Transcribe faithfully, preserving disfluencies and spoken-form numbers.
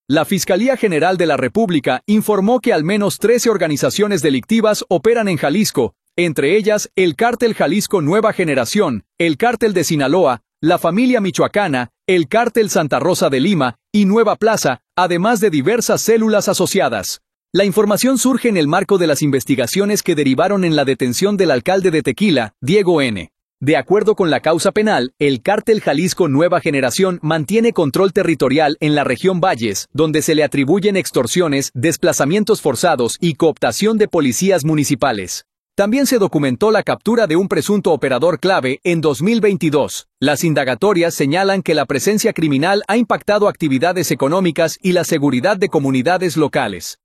La Fiscalía General de la República informó que al menos trece organizaciones delictivas operan en Jalisco, entre ellas el Cártel Jalisco Nueva Generación, el Cártel de Sinaloa, la Familia Michoacana, el Cártel Santa Rosa de Lima y Nueva Plaza, además de diversas células asociadas. La información surge en el marco de las investigaciones que derivaron en la detención del alcalde de Tequila, Diego N. De acuerdo con la causa penal, el Cártel Jalisco Nueva Generación mantiene control territorial en la región Valles, donde se le atribuyen extorsiones, desplazamientos forzados y cooptación de policías municipales. También se documentó la captura de un presunto operador clave en dos mil veintidós. Las indagatorias señalan que la presencia criminal ha impactado actividades económicas y la seguridad de comunidades locales.